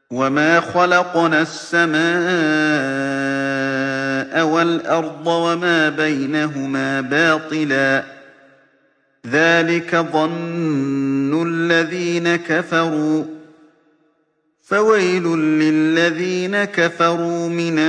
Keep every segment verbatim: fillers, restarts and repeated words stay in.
وَمَا خَلَقْنَا السَّمَاءَ وَالْأَرْضَ وَمَا بَيْنَهُمَا بَاطِلًا ۚ ذَٰلِكَ ظَنُّ الَّذِينَ كَفَرُوا ۚ فَوَيْلٌ لِّلَّذِينَ كَفَرُوا مِنَ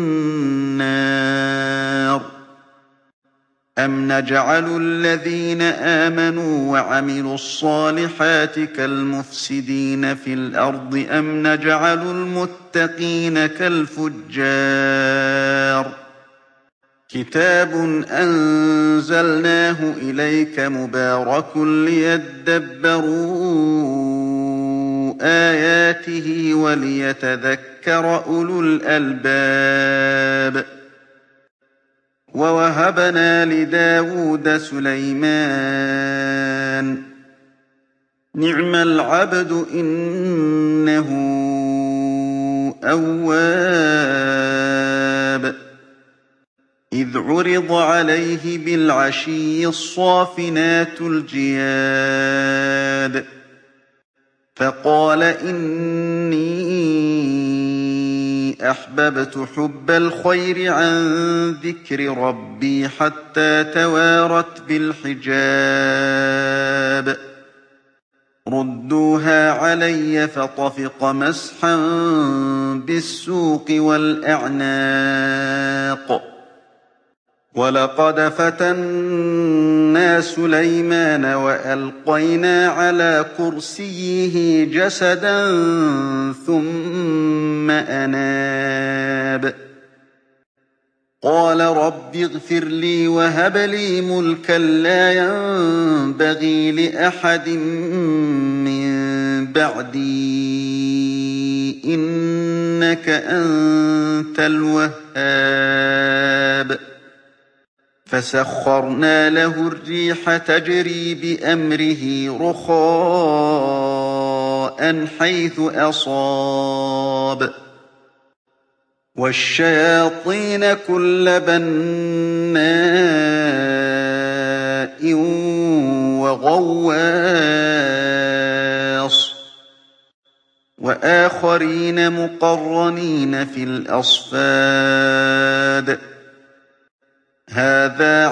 النَّارِ أَمْ نَجْعَلُ الَّذِينَ آمَنُوا وَعَمِلُوا الصَّالِحَاتِ كَالْمُفْسِدِينَ فِي الْأَرْضِ أَمْ نَجْعَلُ الْمُتَّقِينَ كَالْفُجَّارِ كِتَابٌ أَنزَلْنَاهُ إِلَيْكَ مُبَارَكٌ لِّيَدَّبَّرُوا آيَاتِهِ وَلِيَتَذَكَّرَ أُولُو الْأَلْبَابِ وَوَهَبْنَا لِدَاوُودَ سُلَيْمَانَ ۚ نِعْمَ الْعَبْدُ ۖ إِنَّهُ أَوَّابٌ إِذْ عُرِضَ عَلَيْهِ بِالْعَشِيِّ الصَّافِنَاتُ الْجِيَادُ فَقَالَ إِنِّي أَحْبَبْتُ حُبَّ الْخَيْرِ عَن ذِكْرِ رَبِّي حَتَّىٰ تَوَارَتْ بِالْحِجَابِ رُدُّوهَا عَلَيَّ فَطَفِقَ مَسْحًا بِالسُّوقِ وَالْأَعْنَاقِ وَلَقَدْ فَتَنَّا سُلَيْمَانَ وَأَلْقَيْنَا عَلَىٰ كُرْسِيِّهِ جَسَدًا ثُمَّ أَنَابَ قَالَ رَبِّ اغْفِرْ لِي وَهَبْ لِي مُلْكًا لَّا يَنبَغِي لِأَحَدٍ مِّن بَعْدِي ۖ إِنَّكَ أَنتَ الْوَهَّابُ فَسَخَّرْنَا لَهُ الرِّيحَ تَجْرِي بِأَمْرِهِ رُخَاءً حَيْثُ أَصَابَ وَالشَّيَاطِينَ كُلَّ بَنَّاءٍ وَغَوَّاصٍ وَآخَرِينَ مُقَرَّنِينَ فِي الْأَصْفَادِ هَٰذَا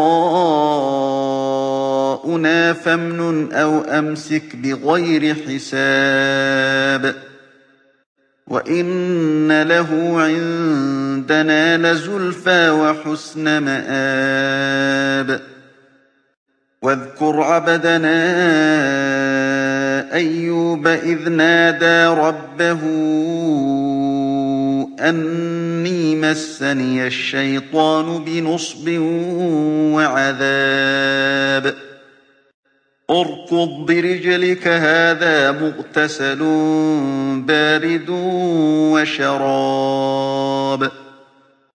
عَطَاؤُنَا فَامْنُنْ أَوْ أَمْسِكْ بِغَيْرِ حِسَابٍ وَإِنَّ لَهُ عِندَنَا لَزُلْفَىٰ وَحُسْنَ مَآبٍ وَاذْكُرْ عَبْدَنَا أَيُّوبَ إِذْ نَادَىٰ رَبَّهُ أَنِّي مَسَّنِيَ الشَّيْطَانُ بِنُصْبٍ وَعَذَابٍ ارْكُضْ بِرِجْلِكَ هَٰذَا مُغْتَسَلٌ بَارِدٌ وَشَرَابٌ